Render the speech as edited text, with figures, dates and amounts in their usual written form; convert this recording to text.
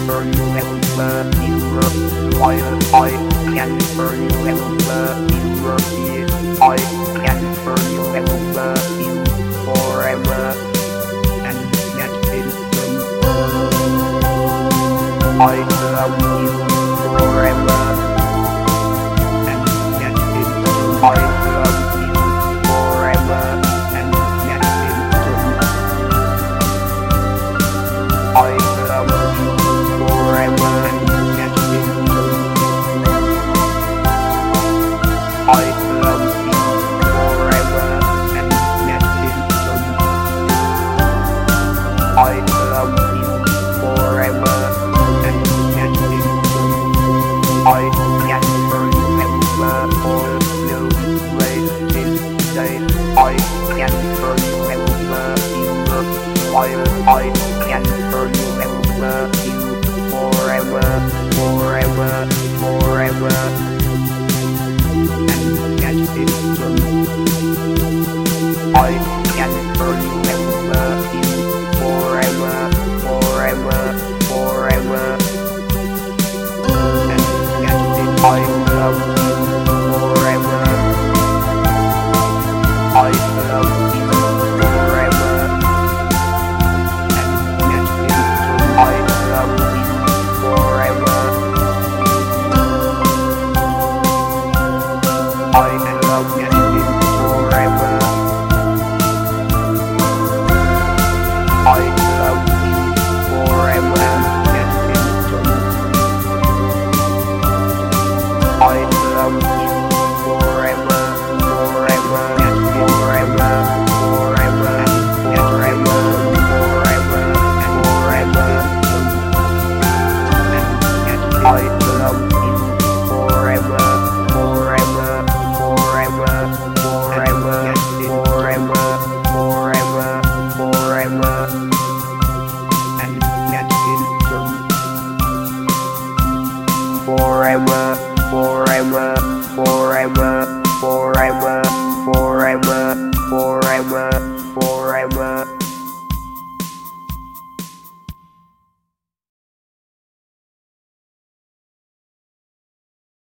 forever you I can forever you I can forever you forever and get it I love you forever and get it I love you forever and get it I love you forever and get it I love you forever and get it I love you forever and get it I can forever all blue wasted days I can forever you I can forever you forever and get it I can forever you forever and get it I love you forever I love you forever and get it I love you forever I love you forever I love you forever and get it I love you forever and forever I love you forever and get it forever